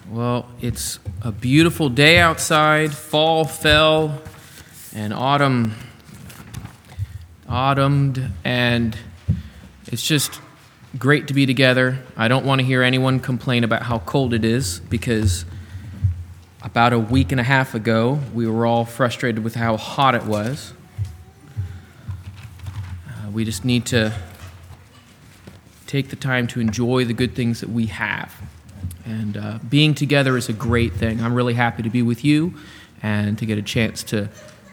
Well, it's a beautiful day outside. Fall fell and autumned, and it's just great to be together. I don't want to hear anyone complain about how cold it is, because about a week and a half ago, we were all frustrated with how hot it was. We just need to take the time to enjoy the good things that we have. And being together is a great thing. I'm really happy to be with you and to get a chance to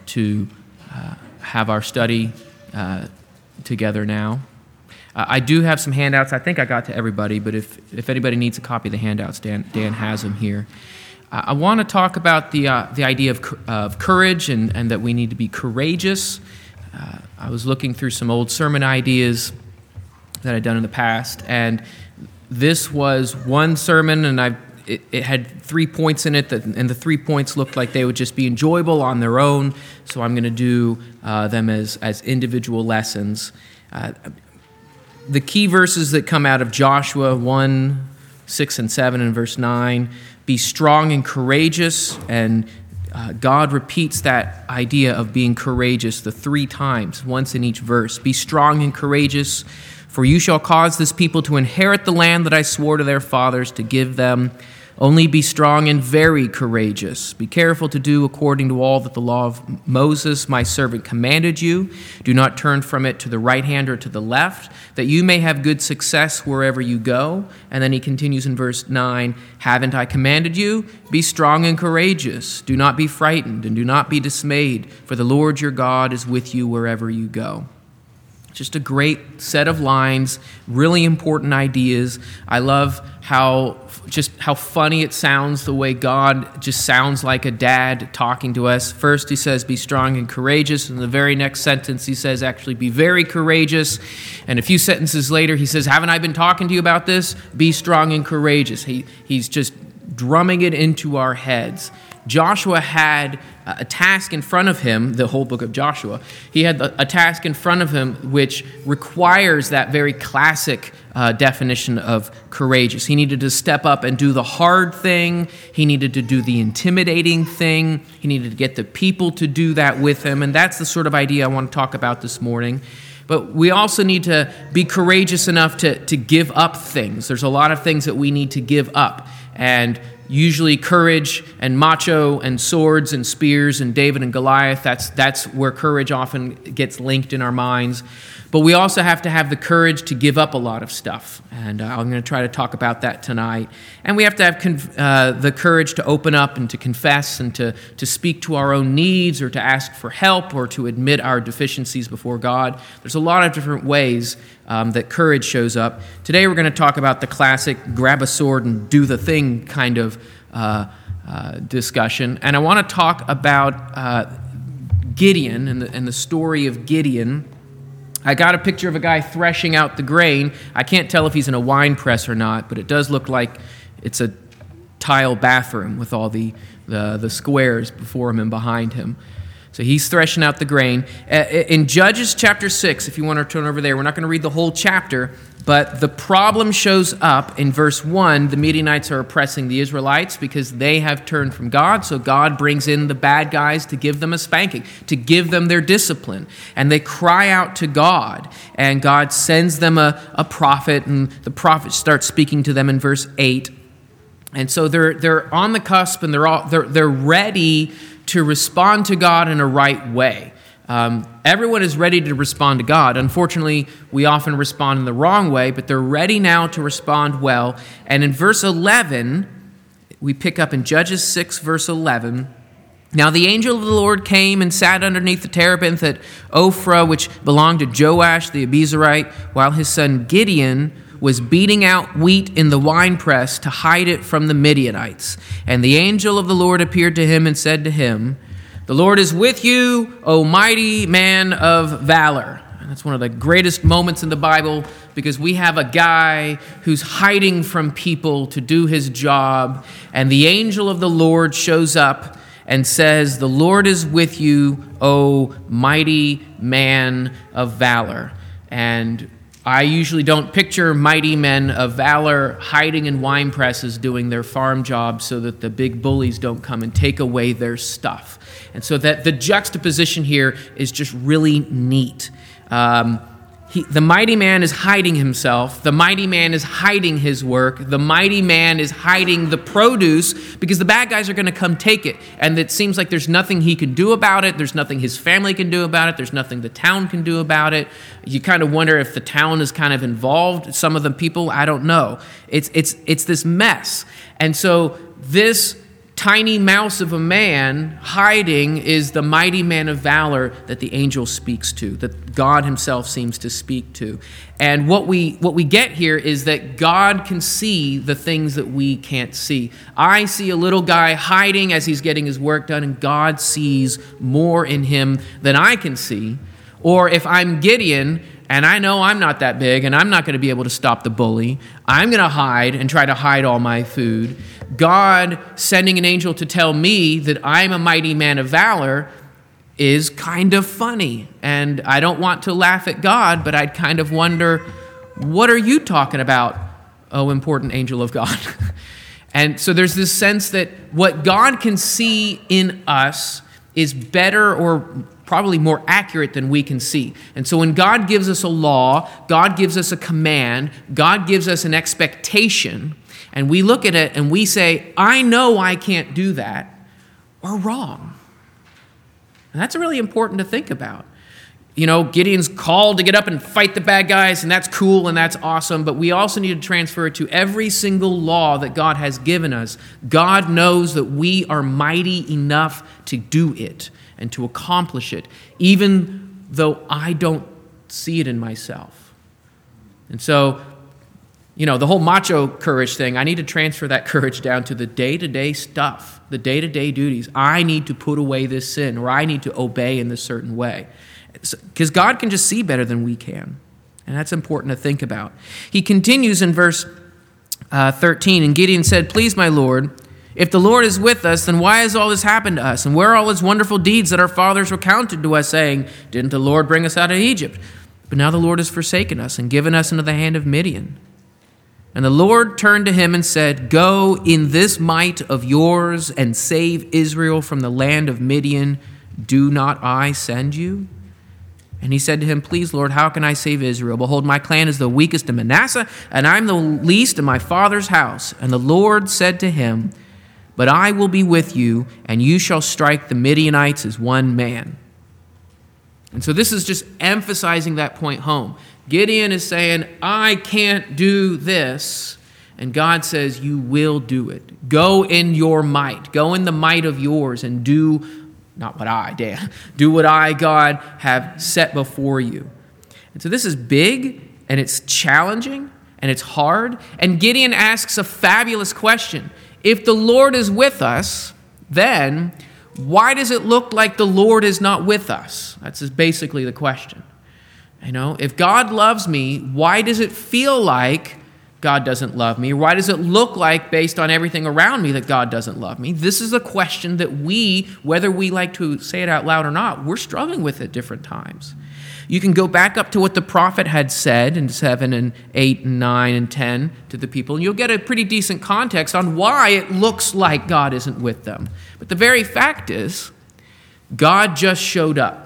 have our study together now. I do have some handouts. I think I got to everybody, but if anybody needs a copy of the handouts, Dan has them here. I want to talk about the idea of courage and that we need to be courageous. I was looking through some old sermon ideas that I'd done in the past, and this was one sermon, and it had 3 points in it, and the 3 points looked like they would just be enjoyable on their own, so I'm going to do them as individual lessons. The key verses that come out of Joshua 1, 6 and 7, and verse 9, be strong and courageous, and God repeats that idea of being courageous the 3 times, once in each verse. Be strong and courageous, for you shall cause this people to inherit the land that I swore to their fathers to give them. Only be strong and very courageous. Be careful to do according to all that the law of Moses, my servant, commanded you. Do not turn from it to the right hand or to the left, that you may have good success wherever you go. And then he continues in verse 9, haven't I commanded you? Be strong and courageous. Do not be frightened and do not be dismayed, for the Lord your God is with you wherever you go. Just a great set of lines, really important ideas. I love how funny it sounds, the way God just sounds like a dad talking to us. First he says, be strong and courageous. In the very next sentence he says, actually, be very courageous. And a few sentences later he says, haven't I been talking to you about this? Be strong and courageous. He's just drumming it into our heads. Joshua had a task in front of him, the whole book of Joshua. He had a task in front of him which requires that very classic definition of courageous. He needed to step up and do the hard thing. He needed to do the intimidating thing. He needed to get the people to do that with him. And that's the sort of idea I want to talk about this morning. But we also need to be courageous enough to give up things. There's a lot of things that we need to give up. And usually courage and macho and swords and spears and David and Goliath, that's where courage often gets linked in our minds. But we also have to have the courage to give up a lot of stuff. And I'm going to try to talk about that tonight. And we have to have the courage to open up and to confess and to speak to our own needs or to ask for help or to admit our deficiencies before God. There's a lot of different ways that courage shows up. Today we're going to talk about the classic grab a sword and do the thing kind of discussion. And I want to talk about Gideon and the story of Gideon. I got a picture of a guy threshing out the grain. I can't tell if he's in a wine press or not, but it does look like it's a tile bathroom with all the squares before him and behind him. So he's threshing out the grain. In Judges chapter 6, if you want to turn over there, we're not going to read the whole chapter, but the problem shows up in verse 1. The Midianites are oppressing the Israelites because they have turned from God, so God brings in the bad guys to give them a spanking, to give them their discipline. And they cry out to God, and God sends them a prophet, and the prophet starts speaking to them in verse 8. And so they're on the cusp, and they're ready to respond to God in a right way. Everyone is ready to respond to God. Unfortunately, we often respond in the wrong way, but they're ready now to respond well. And in verse 11, we pick up in Judges 6, verse 11, now the angel of the Lord came and sat underneath the terebinth at Ophrah, which belonged to Joash the Abiezrite, while his son Gideon was beating out wheat in the winepress to hide it from the Midianites. And the angel of the Lord appeared to him and said to him, the Lord is with you, O mighty man of valor. And that's one of the greatest moments in the Bible, because we have a guy who's hiding from people to do his job. And the angel of the Lord shows up and says, the Lord is with you, O mighty man of valor. And I usually don't picture mighty men of valor hiding in wine presses doing their farm job so that the big bullies don't come and take away their stuff. And so that the juxtaposition here is just really neat. The mighty man is hiding himself. The mighty man is hiding his work. The mighty man is hiding the produce because the bad guys are going to come take it. And it seems like there's nothing he can do about it. There's nothing his family can do about it. There's nothing the town can do about it. You kind of wonder if the town is kind of involved. Some of the people, I don't know. It's this mess. And so this tiny mouse of a man hiding is the mighty man of valor that the angel speaks to, that God himself seems to speak to. And what we get here is that God can see the things that we can't see. I see a little guy hiding as he's getting his work done, and God sees more in him than I can see. Or if I'm Gideon, and I know I'm not that big, and I'm not going to be able to stop the bully, I'm going to hide and try to hide all my food. God sending an angel to tell me that I'm a mighty man of valor is kind of funny. And I don't want to laugh at God, but I'd kind of wonder, what are you talking about, oh important angel of God? And so there's this sense that what God can see in us is better or probably more accurate than we can see. And so when God gives us a law, God gives us a command, God gives us an expectation, and we look at it and we say, I know I can't do that, we're wrong. And that's really important to think about. You know, Gideon's called to get up and fight the bad guys, and that's cool and that's awesome, but we also need to transfer it to every single law that God has given us. God knows that we are mighty enough to do it and to accomplish it, even though I don't see it in myself. And so, you know, the whole macho courage thing, I need to transfer that courage down to the day-to-day stuff, the day-to-day duties. I need to put away this sin, or I need to obey in this certain way. Because God can just see better than we can. And that's important to think about. He continues in verse 13, and Gideon said, "Please, my Lord, if the Lord is with us, then why has all this happened to us? And where are all his wonderful deeds that our fathers recounted to us, saying, didn't the Lord bring us out of Egypt? But now the Lord has forsaken us and given us into the hand of Midian." And the Lord turned to him and said, "Go in this might of yours and save Israel from the land of Midian. Do not I send you?" And he said to him, "Please, Lord, how can I save Israel? Behold, my clan is the weakest in Manasseh, and I am the least in my father's house." And the Lord said to him, "But I will be with you, and you shall strike the Midianites as one man." And so this is just emphasizing that point home. Gideon is saying, I can't do this. And God says, you will do it. Go in your might. Go in the might of yours and do, not what I, Dan, do what I, God, have set before you. And so this is big, and it's challenging, and it's hard. And Gideon asks a fabulous question. If the Lord is with us, then why does it look like the Lord is not with us? That's just basically the question. You know, if God loves me, why does it feel like God doesn't love me? Why does it look like, based on everything around me, that God doesn't love me? This is a question that we, whether we like to say it out loud or not, we're struggling with at different times. You can go back up to what the prophet had said in 7 and 8 and 9 and 10 to the people, and you'll get a pretty decent context on why it looks like God isn't with them. But the very fact is, God just showed up.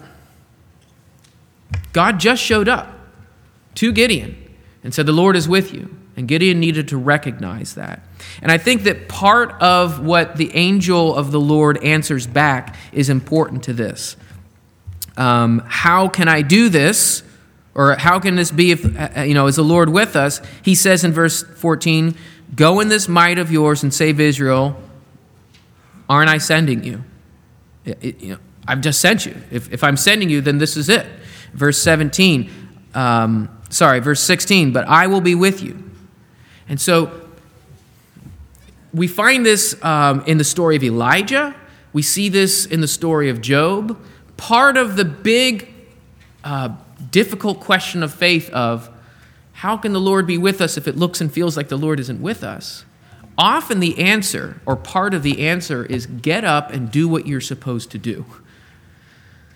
God just showed up to Gideon and said, the Lord is with you. And Gideon needed to recognize that. And I think that part of what the angel of the Lord answers back is important to this. How can I do this? Or how can this be if, is the Lord with us? He says in verse 14, "Go in this might of yours and save Israel. Aren't I sending you?" I've just sent you. If I'm sending you, then this is it. Verse 16, "But I will be with you." And so we find this in the story of Elijah. We see this in the story of Job. Part of the big, difficult question of faith of how can the Lord be with us if it looks and feels like the Lord isn't with us? Often the answer, or part of the answer, is get up and do what you're supposed to do.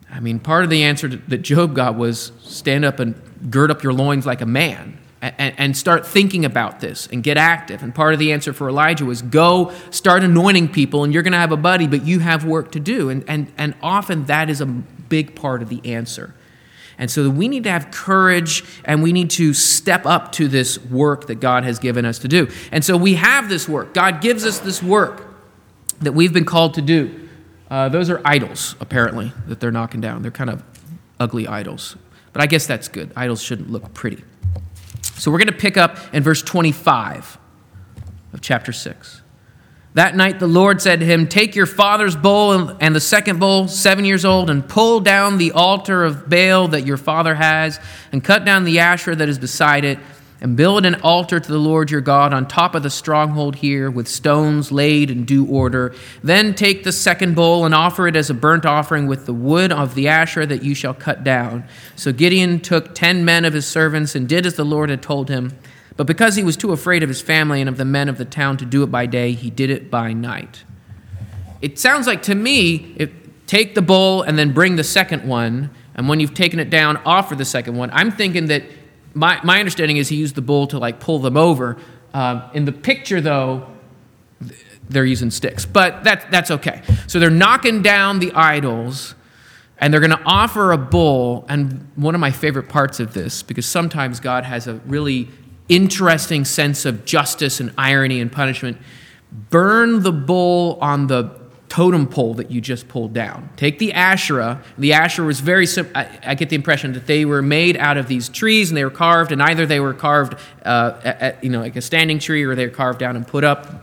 I mean, part of the answer that Job got was stand up and gird up your loins like a man and start thinking about this and get active. And part of the answer for Elijah was go start anointing people, and you're going to have a buddy, but you have work to do. And often that is a big part of the answer. And so we need to have courage, and we need to step up to this work that God has given us to do. And so we have this work. God gives us this work that we've been called to do. Those are idols, apparently, that they're knocking down. They're kind of ugly idols. But I guess that's good. Idols shouldn't look pretty. So we're going to pick up in verse 25 of chapter 6. That night the Lord said to him, take your father's bull and the second bull, 7 years old, and pull down the altar of Baal that your father has, and cut down the Asherah that is beside it, and build an altar to the Lord your God on top of the stronghold here with stones laid in due order. Then take the second bull and offer it as a burnt offering with the wood of the Asherah that you shall cut down. So Gideon took 10 men of his servants and did as the Lord had told him. But because he was too afraid of his family and of the men of the town to do it by day, he did it by night. It sounds like to me, take the bull and then bring the second one, and when you've taken it down, offer the second one. I'm thinking that my understanding is he used the bull to pull them over. In the picture, though, they're using sticks. But that's okay. So they're knocking down the idols, and they're going to offer a bull. And one of my favorite parts of this, because sometimes God has a really interesting sense of justice and irony and punishment, burn the bull on the totem pole that you just pulled down. Take the Asherah. The Asherah was very simple. I get the impression that they were made out of these trees, and they were carved, and either they were carved like a standing tree, or they were carved down and put up.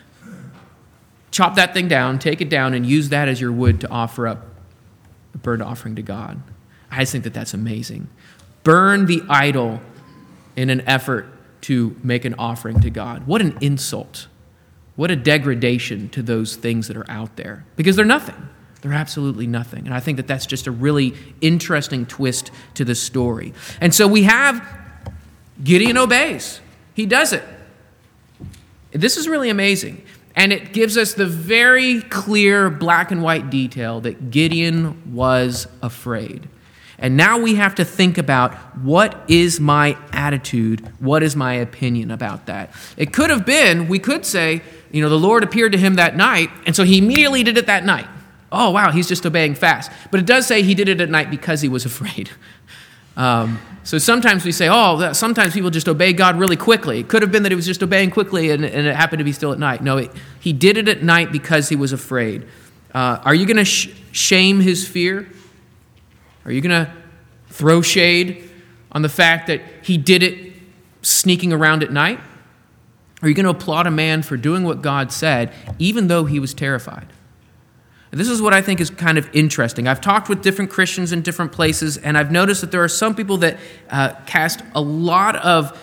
Chop that thing down, take it down, and use that as your wood to offer up a burnt offering to God. I just think that that's amazing. Burn the idol in an effort to make an offering to God. What an insult. What a degradation to those things that are out there. Because they're nothing. They're absolutely nothing. And I think that that's just a really interesting twist to the story. And so we have Gideon obeys. He does it. This is really amazing. And it gives us the very clear black and white detail that Gideon was afraid. And now we have to think about, what is my attitude? What is my opinion about that? It could have been, we could say, the Lord appeared to him that night, and so he immediately did it that night. Oh, wow, he's just obeying fast. But it does say he did it at night because he was afraid. So sometimes we say, sometimes people just obey God really quickly. It could have been that he was just obeying quickly and it happened to be still at night. No, he did it at night because he was afraid. Are you going to shame his fear? Are you going to throw shade on the fact that he did it sneaking around at night? Are you going to applaud a man for doing what God said, even though he was terrified? And this is what I think is kind of interesting. I've talked with different Christians in different places, and I've noticed that there are some people that cast a lot of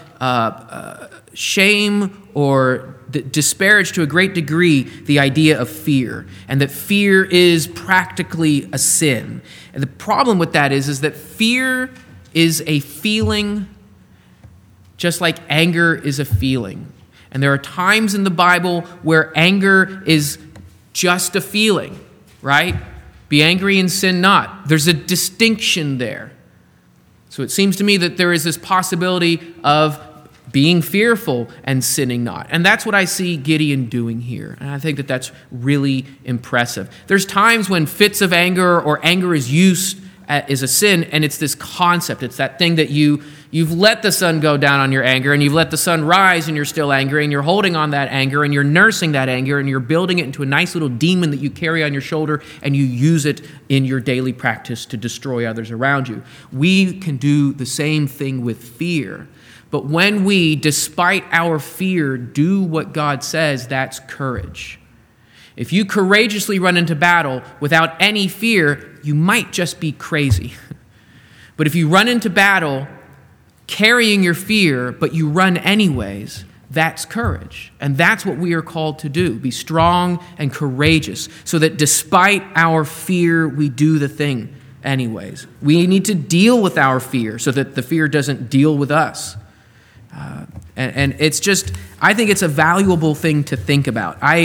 shame or disparage to a great degree the idea of fear, and that fear is practically a sin. And the problem with that is that fear is a feeling just like anger is a feeling. And there are times in the Bible where anger is just a feeling, right? Be angry and sin not. There's a distinction there. So it seems to me that there is this possibility of being fearful and sinning not. And that's what I see Gideon doing here. And I think that that's really impressive. There's times when fits of anger or anger is used as a sin, and it's this concept. It's that thing that you've let the sun go down on your anger, and you've let the sun rise, and you're still angry, and you're holding on that anger, and you're nursing that anger, and you're building it into a nice little demon that you carry on your shoulder, and you use it in your daily practice to destroy others around you. We can do the same thing with fear. But when we, despite our fear, do what God says, that's courage. If you courageously run into battle without any fear, you might just be crazy. But if you run into battle carrying your fear, but you run anyways, that's courage. And that's what we are called to do. Be strong and courageous so that despite our fear, we do the thing anyways. We need to deal with our fear so that the fear doesn't deal with us. And it's just, I think it's a valuable thing to think about.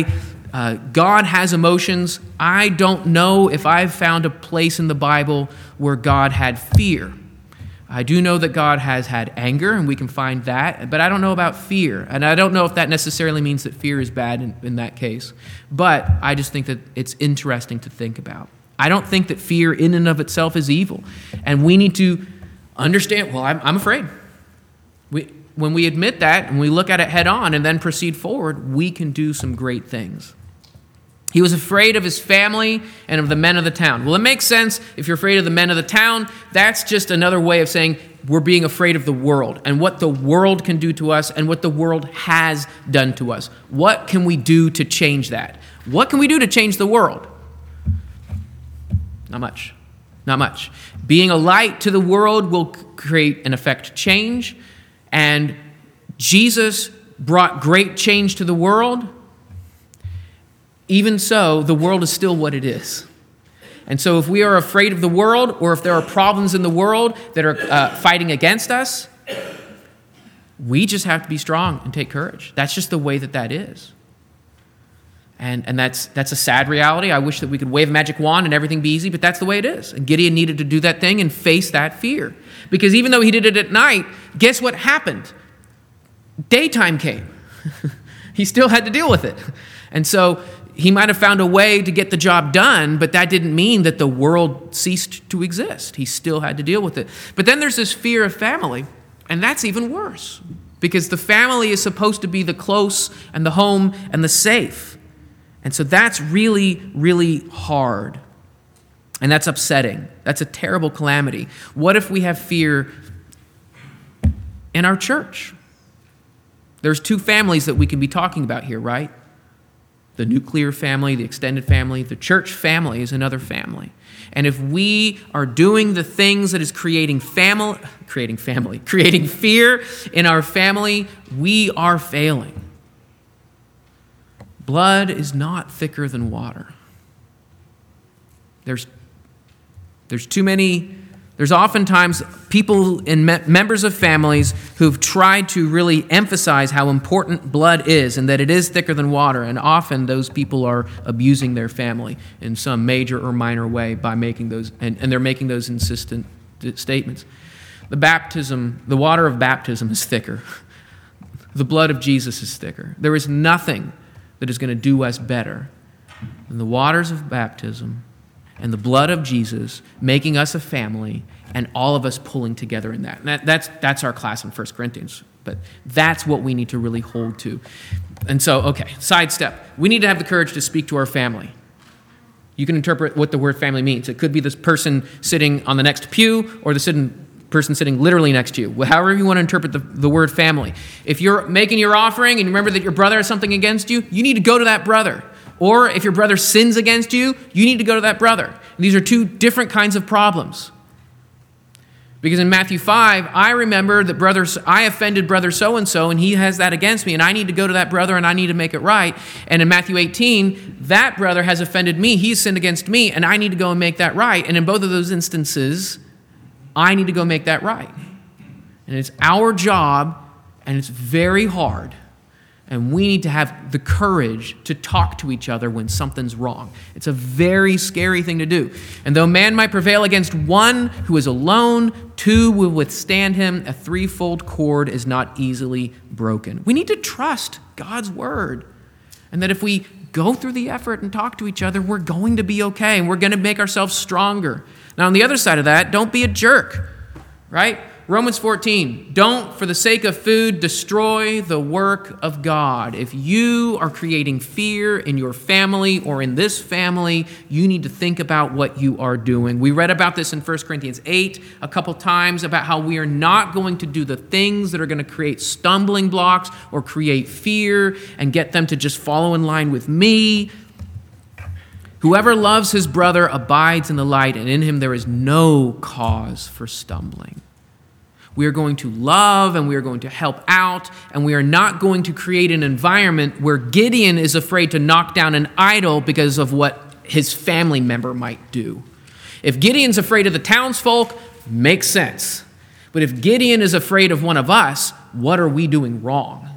God has emotions. I don't know if I've found a place in the Bible where God had fear. I do know that God has had anger, and we can find that, but I don't know about fear. And I don't know if that necessarily means that fear is bad in that case. But I just think that it's interesting to think about. I don't think that fear in and of itself is evil. And we need to understand, well, I'm afraid. When we admit that and we look at it head on and then proceed forward, we can do some great things. He was afraid of his family and of the men of the town. Well, it makes sense if you're afraid of the men of the town. That's just another way of saying we're being afraid of the world and what the world can do to us and what the world has done to us. What can we do to change that? What can we do to change the world? Not much. Not much. Being a light to the world will create and affect change. And Jesus brought great change to the world. Even so, the world is still what it is. And so if we are afraid of the world, or if there are problems in the world that are fighting against us, we just have to be strong and take courage. That's just the way that is. And that's a sad reality. I wish that we could wave a magic wand and everything be easy, but that's the way it is. And Gideon needed to do that thing and face that fear. Because even though he did it at night, guess what happened? Daytime came. He still had to deal with it. And so he might have found a way to get the job done, but that didn't mean that the world ceased to exist. He still had to deal with it. But then there's this fear of family, and that's even worse, because the family is supposed to be the close and the home and the safe. And so that's really, really hard. And that's upsetting. That's a terrible calamity. What if we have fear in our church? There's two families that we can be talking about here, right? The nuclear family, the extended family, the church family is another family. And if we are doing the things that is creating fear in our family, we are failing. Blood is not thicker than water. There's oftentimes people and members of families who've tried to really emphasize how important blood is and that it is thicker than water. And often those people are abusing their family in some major or minor way by making those, and they're making those insistent statements. The water of baptism is thicker. The blood of Jesus is thicker. There is nothing that is going to do us better than the waters of baptism and the blood of Jesus making us a family, and all of us pulling together in that. And that's our class in 1 Corinthians. But that's what we need to really hold to. And so, okay, sidestep. We need to have the courage to speak to our family. You can interpret what the word family means. It could be this person sitting on the next pew, or the person sitting literally next to you. However you want to interpret the word family. If you're making your offering and you remember that your brother has something against you, you need to go to that brother. Or if your brother sins against you, you need to go to that brother. And these are two different kinds of problems. Because in Matthew 5, I remember that I offended brother so-and-so, and he has that against me, and I need to go to that brother, and I need to make it right. And in Matthew 18, that brother has offended me, he's sinned against me, and I need to go and make that right. And in both of those instances, I need to go make that right. And it's our job, and it's very hard. And we need to have the courage to talk to each other when something's wrong. It's a very scary thing to do. And though man might prevail against one who is alone, two will withstand him. A threefold cord is not easily broken. We need to trust God's word. And that if we go through the effort and talk to each other, we're going to be okay. And we're going to make ourselves stronger. Now, on the other side of that, don't be a jerk, right? Romans 14, don't, for the sake of food, destroy the work of God. If you are creating fear in your family or in this family, you need to think about what you are doing. We read about this in 1 Corinthians 8 a couple times about how we are not going to do the things that are going to create stumbling blocks or create fear and get them to just follow in line with me. Whoever loves his brother abides in the light, and in him there is no cause for stumbling. We are going to love and we are going to help out, and we are not going to create an environment where Gideon is afraid to knock down an idol because of what his family member might do. If Gideon's afraid of the townsfolk, makes sense. But if Gideon is afraid of one of us, what are we doing wrong?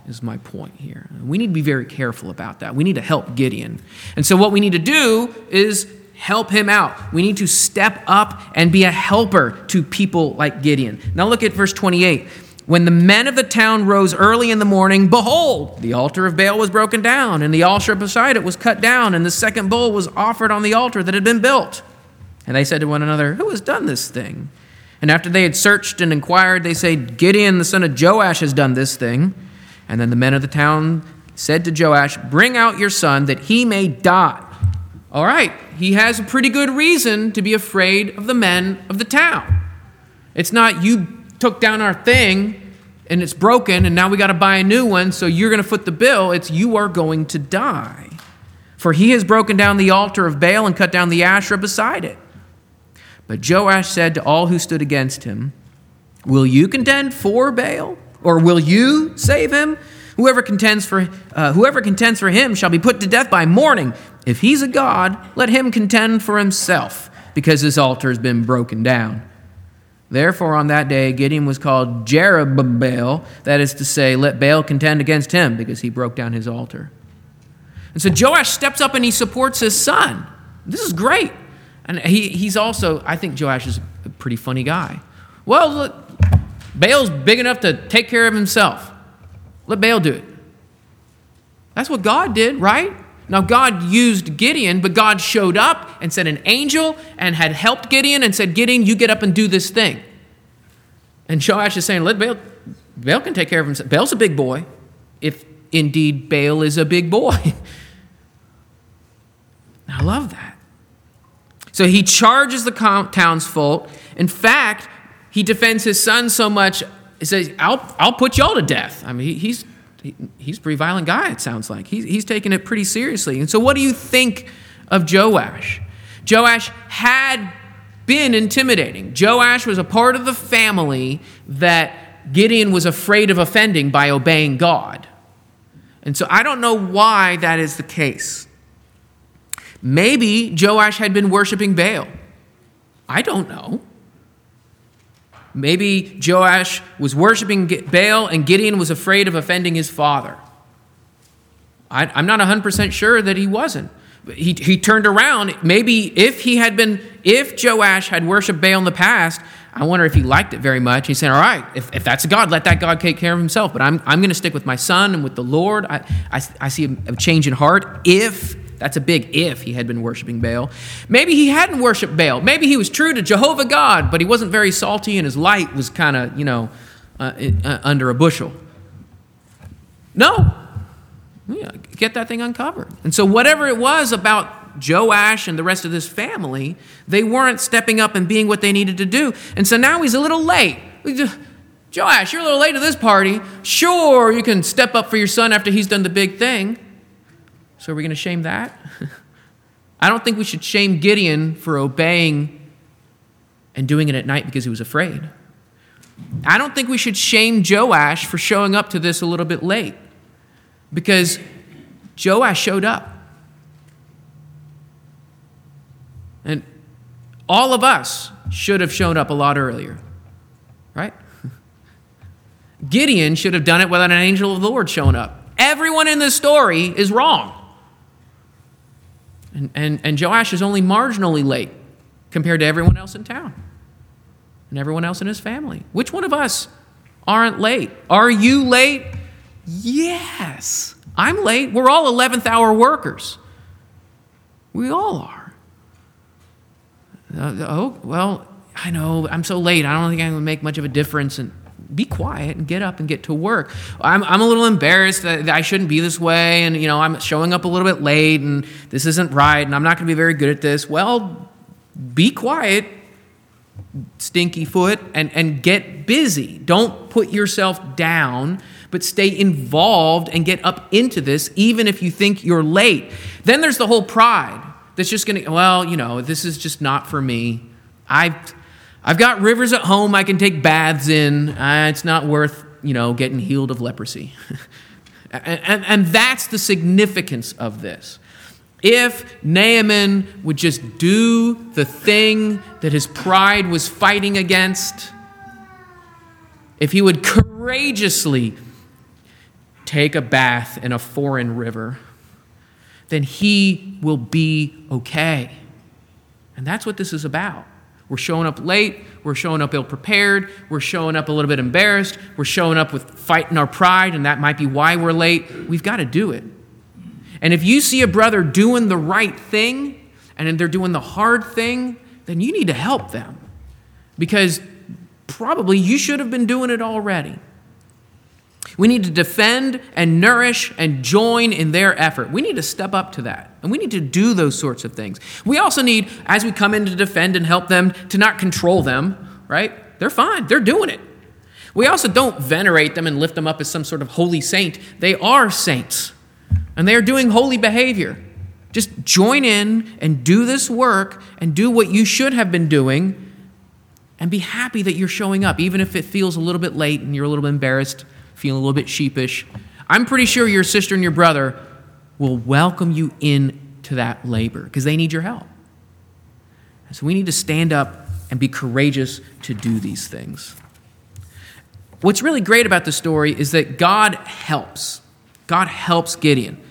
is my point here. We need to be very careful about that. We need to help Gideon. And so what we need to do is help him out. We need to step up and be a helper to people like Gideon. Now look at verse 28. When the men of the town rose early in the morning, behold, the altar of Baal was broken down, and the altar beside it was cut down, and the second bull was offered on the altar that had been built. And they said to one another, who has done this thing? And after they had searched and inquired, they said, Gideon, the son of Joash, has done this thing. And then the men of the town said to Joash, bring out your son that he may die. All right, he has a pretty good reason to be afraid of the men of the town. It's not you took down our thing and it's broken and now we got to buy a new one, so you're going to foot the bill. It's you are going to die. For he has broken down the altar of Baal and cut down the Asherah beside it. But Joash said to all who stood against him, will you contend for Baal? Or will you save him? Whoever contends for him shall be put to death by morning. If he's a god, let him contend for himself, because his altar has been broken down. Therefore, on that day, Gideon was called Jerubbaal, that is to say, let Baal contend against him, because he broke down his altar. And so Joash steps up and he supports his son. This is great. And he's also, I think Joash is a pretty funny guy. Well, look, Baal's big enough to take care of himself. Let Baal do it. That's what God did, right? Now, God used Gideon, but God showed up and sent an angel and had helped Gideon and said, Gideon, you get up and do this thing. And Joash is saying, let Baal can take care of himself. Baal's a big boy, if indeed Baal is a big boy. I love that. So he charges the townsfolk. In fact, he defends his son so much, he says, I'll put y'all to death. I mean, he's a pretty violent guy, it sounds like. He's taking it pretty seriously. And so what do you think of Joash? Joash had been intimidating. Joash was a part of the family that Gideon was afraid of offending by obeying God. And so I don't know why that is the case. Maybe Joash had been worshiping Baal. I don't know. Maybe Joash was worshiping Baal and Gideon was afraid of offending his father. I'm not 100% sure that he wasn't. He turned around. Maybe if Joash had worshiped Baal in the past, I wonder if he liked it very much. He said, all right, if that's a God, let that God take care of himself. But I'm going to stick with my son and with the Lord. I see a change in heart if. That's a big if he had been worshiping Baal. Maybe he hadn't worshiped Baal. Maybe he was true to Jehovah God, but he wasn't very salty and his light was kind of, under a bushel. No. Yeah, get that thing uncovered. And so whatever it was about Joash and the rest of this family, they weren't stepping up and being what they needed to do. And so now he's a little late. Joash, you're a little late to this party. Sure, you can step up for your son after he's done the big thing. So are we going to shame that? I don't think we should shame Gideon for obeying and doing it at night because he was afraid. I don't think we should shame Joash for showing up to this a little bit late because Joash showed up. And all of us should have shown up a lot earlier, right? Gideon should have done it without an angel of the Lord showing up. Everyone in this story is wrong. And Joash is only marginally late compared to everyone else in town and everyone else in his family. Which one of us aren't late? Are you late? Yes, I'm late. We're all 11th hour workers. We all are. Well, I know, I'm so late. I don't think I'm going to make much of a difference. And be quiet and get up and get to work. I'm a little embarrassed that I shouldn't be this way, and I'm showing up a little bit late, and this isn't right, and I'm not going to be very good at this. Well, be quiet, stinky foot, and get busy. Don't put yourself down, but stay involved and get up into this, even if you think you're late. Then there's the whole pride that's just going to, this is just not for me. I've got rivers at home I can take baths in. It's not worth, getting healed of leprosy. and that's the significance of this. If Naaman would just do the thing that his pride was fighting against, if he would courageously take a bath in a foreign river, then he will be okay. And that's what this is about. We're showing up late. We're showing up ill-prepared. We're showing up a little bit embarrassed. We're showing up with fighting our pride, and that might be why we're late. We've got to do it. And if you see a brother doing the right thing, and then they're doing the hard thing, then you need to help them. Because probably you should have been doing it already. We need to defend and nourish and join in their effort. We need to step up to that. And we need to do those sorts of things. We also need, as we come in to defend and help them, to not control them, right? They're fine. They're doing it. We also don't venerate them and lift them up as some sort of holy saint. They are saints. And they are doing holy behavior. Just join in and do this work and do what you should have been doing and be happy that you're showing up, even if it feels a little bit late and you're a little bit embarrassed, feeling a little bit sheepish. I'm pretty sure your sister and your brother will welcome you into that labor because they need your help. And so we need to stand up and be courageous to do these things. What's really great about the story is that God helps. God helps Gideon.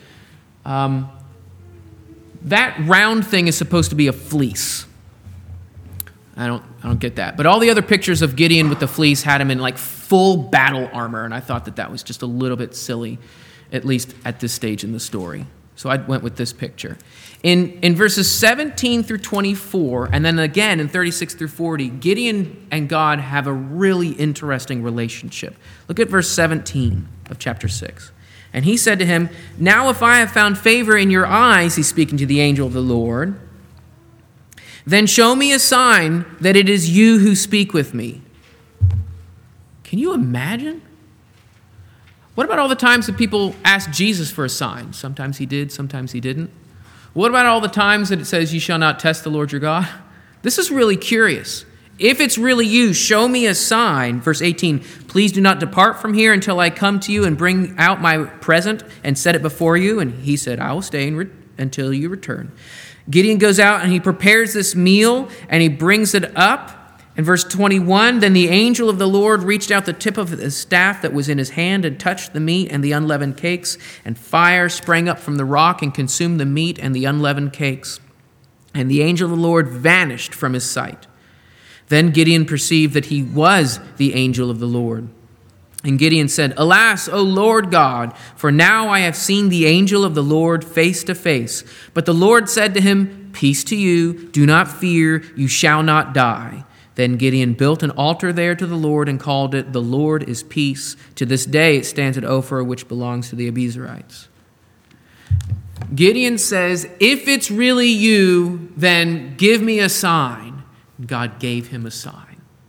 That round thing is supposed to be a fleece. I don't get that. But all the other pictures of Gideon with the fleece had him in like full battle armor, and I thought that was just a little bit silly, at least at this stage in the story. So I went with this picture. In verses 17 through 24, and then again in 36 through 40, Gideon and God have a really interesting relationship. Look at verse 17 of chapter 6. And he said to him, "Now if I have found favor in your eyes," he's speaking to the angel of the Lord, "then show me a sign that it is you who speak with me." Can you imagine? What about all the times that people asked Jesus for a sign? Sometimes he did, sometimes he didn't. What about all the times that it says, "You shall not test the Lord your God"? This is really curious. If it's really you, show me a sign. Verse 18, "Please do not depart from here until I come to you and bring out my present and set it before you." And he said, "I will stay until you return." Gideon goes out and he prepares this meal and he brings it up. In verse 21, "Then the angel of the Lord reached out the tip of his staff that was in his hand and touched the meat and the unleavened cakes, and fire sprang up from the rock and consumed the meat and the unleavened cakes. And the angel of the Lord vanished from his sight. Then Gideon perceived that he was the angel of the Lord. And Gideon said, "Alas, O Lord God, for now I have seen the angel of the Lord face to face." But the Lord said to him, "Peace to you, do not fear, you shall not die." Then Gideon built an altar there to the Lord and called it, "The Lord is Peace." To this day it stands at Ophir, which belongs to the Abiezrites. Gideon says, "If it's really you, then give me a sign." God gave him a sign.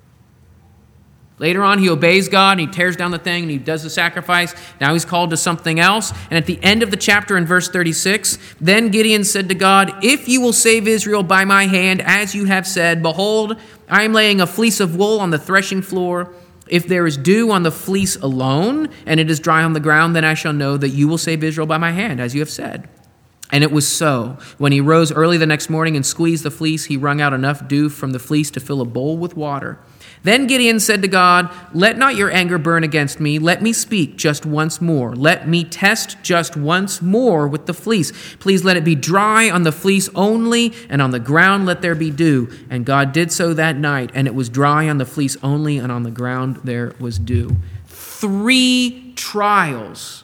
Later on, he obeys God, and he tears down the thing, and he does the sacrifice. Now he's called to something else. And at the end of the chapter in verse 36, "Then Gideon said to God, 'If you will save Israel by my hand, as you have said, behold, I am laying a fleece of wool on the threshing floor. If there is dew on the fleece alone, and it is dry on the ground, then I shall know that you will save Israel by my hand, as you have said.' And it was so. When he rose early the next morning and squeezed the fleece, he wrung out enough dew from the fleece to fill a bowl with water. Then Gideon said to God, 'Let not your anger burn against me. Let me speak just once more. Let me test just once more with the fleece. Please let it be dry on the fleece only, and on the ground let there be dew.' And God did so that night, and it was dry on the fleece only, and on the ground there was dew." 3 trials.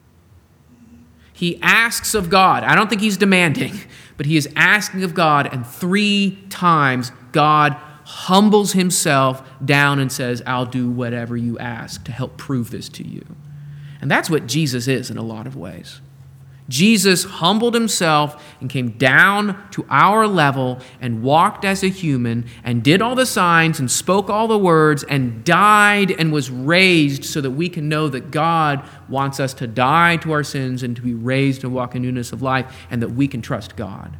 He asks of God. I don't think he's demanding, but he is asking of God, and 3 times God humbles himself down and says, "I'll do whatever you ask to help prove this to you." And that's what Jesus is in a lot of ways. Jesus humbled himself and came down to our level and walked as a human and did all the signs and spoke all the words and died and was raised so that we can know that God wants us to die to our sins and to be raised and walk in newness of life, and that we can trust God.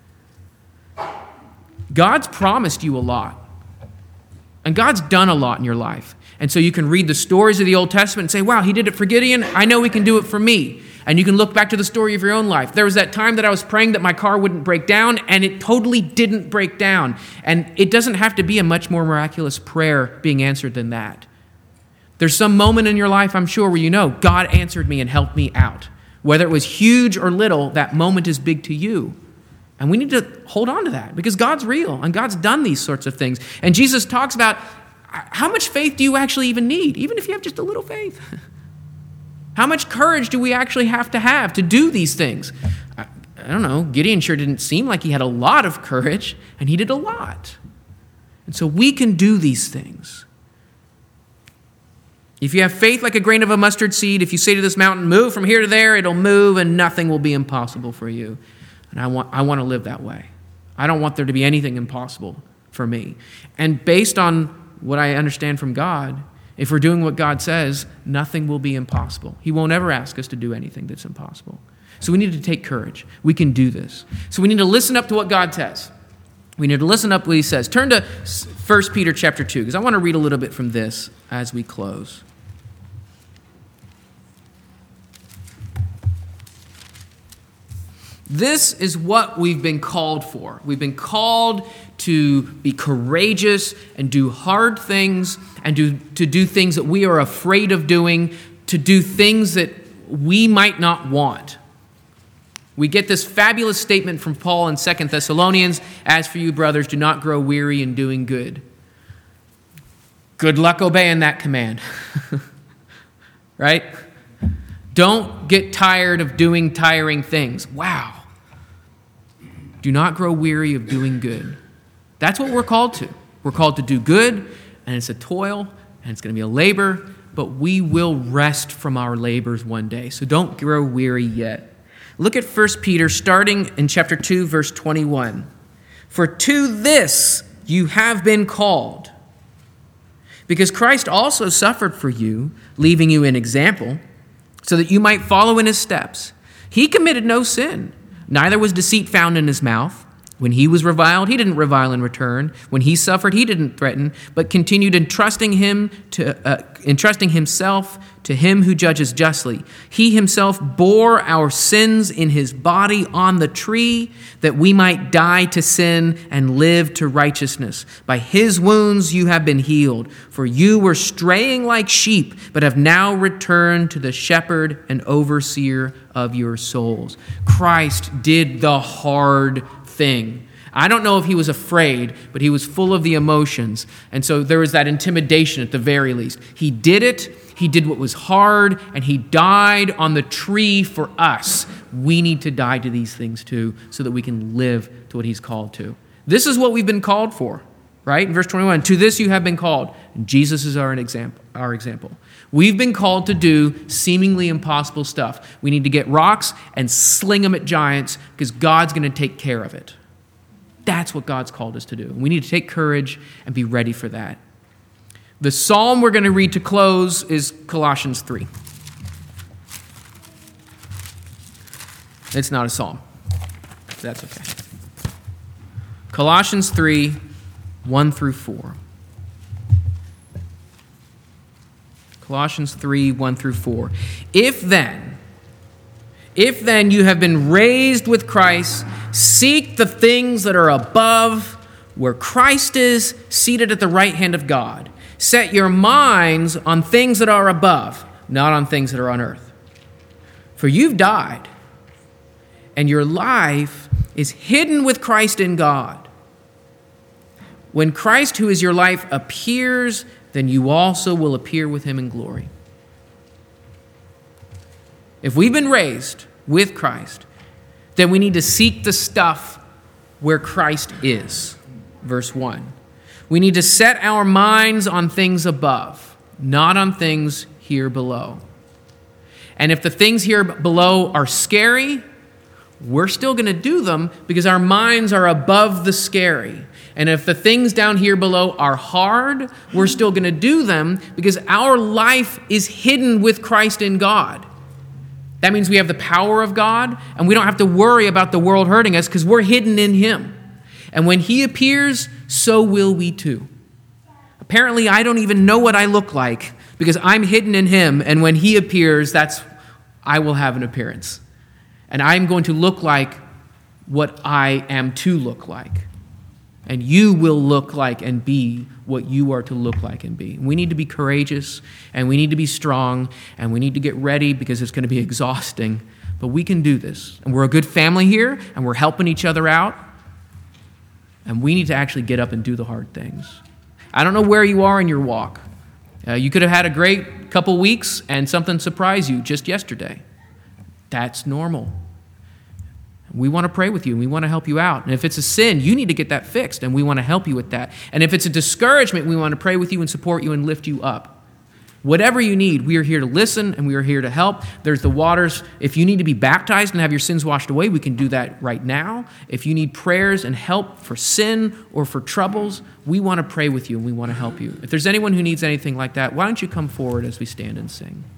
God's promised you a lot. And God's done a lot in your life. And so you can read the stories of the Old Testament and say, "Wow, he did it for Gideon. I know he can do it for me." And you can look back to the story of your own life. There was that time that I was praying that my car wouldn't break down, and it totally didn't break down. And it doesn't have to be a much more miraculous prayer being answered than that. There's some moment in your life, I'm sure, where you know God answered me and helped me out. Whether it was huge or little, that moment is big to you. And we need to hold on to that because God's real and God's done these sorts of things. And Jesus talks about how much faith do you actually even need, even if you have just a little faith? How much courage do we actually have to do these things? I don't know. Gideon sure didn't seem like he had a lot of courage, and he did a lot. And so we can do these things. If you have faith like a grain of a mustard seed, if you say to this mountain, move from here to there, it'll move and nothing will be impossible for you. And I want to live that way. I don't want there to be anything impossible for me. And based on what I understand from God, if we're doing what God says, nothing will be impossible. He won't ever ask us to do anything that's impossible. So we need to take courage. We can do this. So we need to listen up to what God says. We need to listen up to what he says. Turn to 1 Peter chapter 2, because I want to read a little bit from this as we close. This is what we've been called for. We've been called to be courageous and do hard things and to do things that we are afraid of doing, to do things that we might not want. We get this fabulous statement from Paul in 2 Thessalonians, as for you, brothers, do not grow weary in doing good. Good luck obeying that command. Right? Don't get tired of doing tiring things. Wow. Do not grow weary of doing good. That's what we're called to. We're called to do good, and it's a toil, and it's going to be a labor, but we will rest from our labors one day. So don't grow weary yet. Look at 1 Peter, starting in chapter 2, verse 21. For to this you have been called, because Christ also suffered for you, leaving you an example, so that you might follow in his steps. He committed no sin, neither was deceit found in his mouth. When he was reviled, he didn't revile in return. When he suffered, he didn't threaten, but continued entrusting himself to him who judges justly. He himself bore our sins in his body on the tree, that we might die to sin and live to righteousness. By his wounds you have been healed, for you were straying like sheep, but have now returned to the shepherd and overseer of your souls. Christ did the hard thing. I don't know if he was afraid, but he was full of the emotions. And so there was that intimidation at the very least. He did it. He did what was hard, and he died on the tree for us. We need to die to these things too, so that we can live to what he's called to. This is what we've been called for, right? In verse 21, to this you have been called. And Jesus is our example. We've been called to do seemingly impossible stuff. We need to get rocks and sling them at giants because God's going to take care of it. That's what God's called us to do. We need to take courage and be ready for that. The psalm we're going to read to close is Colossians 3. It's not a psalm. That's okay. Colossians 3, 1 through 4. Colossians 3, 1 through 4. If then you have been raised with Christ, seek the things that are above, where Christ is, seated at the right hand of God. Set your minds on things that are above, not on things that are on earth. For you've died, and your life is hidden with Christ in God. When Christ, who is your life, appears, then you also will appear with him in glory. If we've been raised with Christ, then we need to seek the stuff where Christ is. Verse 1. We need to set our minds on things above, not on things here below. And if the things here below are scary, we're still going to do them because our minds are above the scary. And if the things down here below are hard, we're still going to do them because our life is hidden with Christ in God. That means we have the power of God, and we don't have to worry about the world hurting us because we're hidden in him. And when he appears, so will we too. Apparently, I don't even know what I look like because I'm hidden in him, and when he appears, I will have an appearance. And I'm going to look like what I am to look like. And you will look like and be what you are to look like and be. We need to be courageous, and we need to be strong, and we need to get ready because it's going to be exhausting. But we can do this. And we're a good family here, and we're helping each other out. And we need to actually get up and do the hard things. I don't know where you are in your walk. You could have had a great couple weeks and something surprised you just yesterday. That's normal. We want to pray with you, and we want to help you out. And if it's a sin, you need to get that fixed, and we want to help you with that. And if it's a discouragement, we want to pray with you and support you and lift you up. Whatever you need, we are here to listen, and we are here to help. There's the waters. If you need to be baptized and have your sins washed away, we can do that right now. If you need prayers and help for sin or for troubles, we want to pray with you, and we want to help you. If there's anyone who needs anything like that, why don't you come forward as we stand and sing?